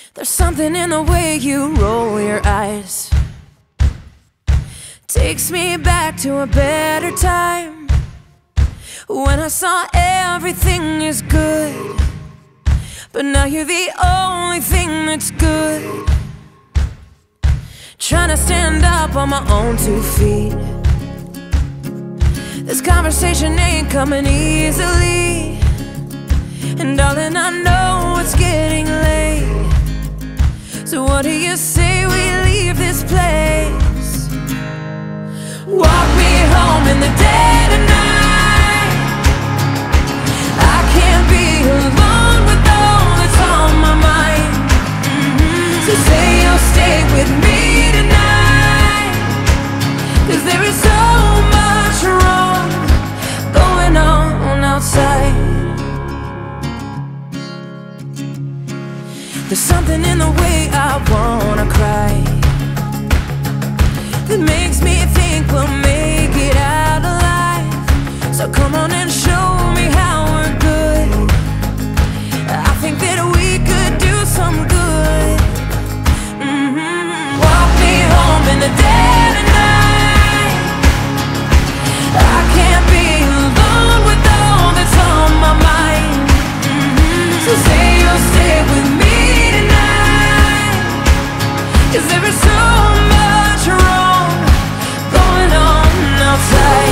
There's something in the way you roll your eyes, takes me back to a better time, when I saw everything is good, but now you're the only thing that's good. Trying to stand up on my own 2 feet, this conversation ain't coming easily, and darling, I know it's getting late. So what do you say we leave this place? Walk me home in the dead of night. I can't be alone with all that's on my mind. So say you'll stay with me tonight, 'cause there is so much wrong going on outside. There's something in the way I wanna cry, that makes me think we'll make it out alive. So come on and show me how we're good. I think that we could do some good. Walk me home in the dead of night. I can't be alone with all that's on my mind. So say you'll stay with me, 'cause there is so much wrong going on outside.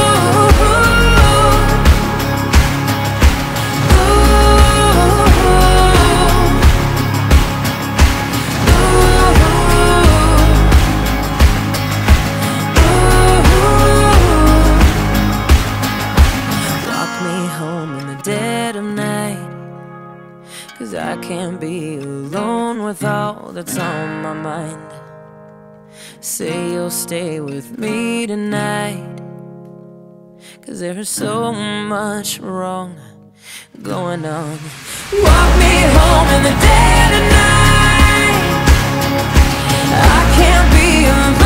Walk me home in the dead of night, 'cause I can't be alone with all that's on my mind. Say you'll stay with me tonight, 'cause there's so much wrong going on. Walk me home in the dead of night. I can't be alone.